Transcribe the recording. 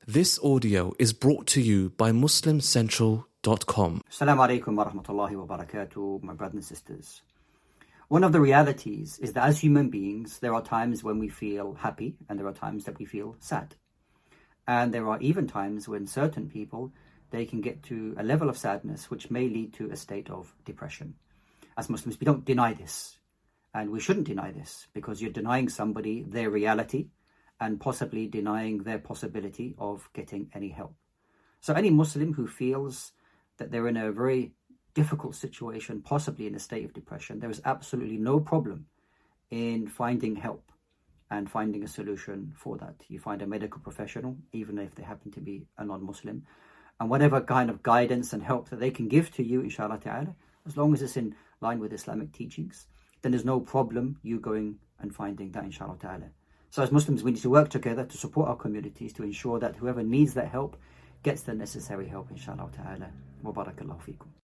This audio is brought to you by MuslimCentral.com. Assalamu alaikum wa rahmatullahi wa barakatuh, my brothers and sisters. One of the realities is that as human beings, there are times when we feel happy and there are times that we feel sad. And there are even times when certain people, they can get to a level of sadness which may lead to a state of depression. As Muslims, we don't deny this. And we shouldn't deny this because you're denying somebody their reality and possibly denying their possibility of getting any help. So any Muslim who feels that they're in a very difficult situation, possibly in a state of depression, there is absolutely no problem in finding help and finding a solution for that. You find a medical professional, even if they happen to be a non-Muslim, and whatever kind of guidance and help that they can give to you, inshallah ta'ala, as long as it's in line with Islamic teachings, then there's no problem you going and finding that, inshallah ta'ala. So as Muslims, we need to work together to support our communities to ensure that whoever needs that help gets the necessary help, inshallah ta'ala. Wa barakallahu feekum.